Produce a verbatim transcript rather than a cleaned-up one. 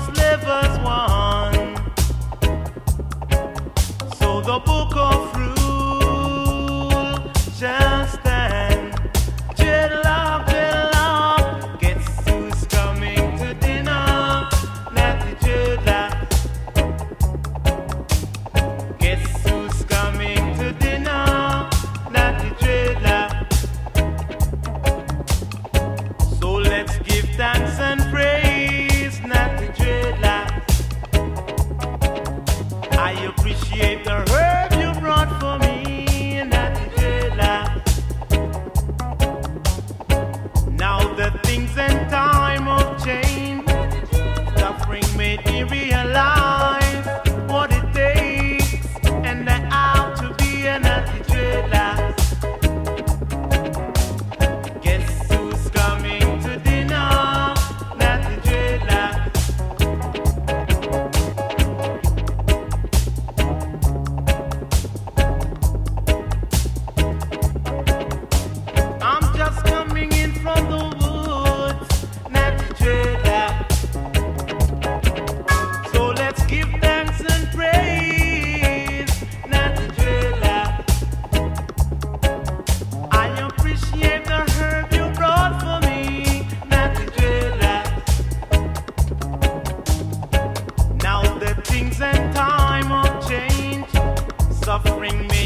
must live as one. So the book of rule shall stand. Dreadlock, dreadlock, guess who's coming to dinner? Natty dreadlock. Guess who's coming to dinner? Natty dreadlock. So let's give thanks and praise, Natty dreadlock. I appreciate the herb you brought for me, Natty dreadlock. Now the things and time have changed. Suffering made me realize what it takes, and I have to be a Natty dreadlock. Guess who's coming to dinner? Natty dreadlock. I'm just coming in from the woods, Natty dreadlock. So let's give thanks and praise, Natty dreadlock. I appreciate the herb you brought for me, Natty dreadlock. Now the things and time have changed, suffering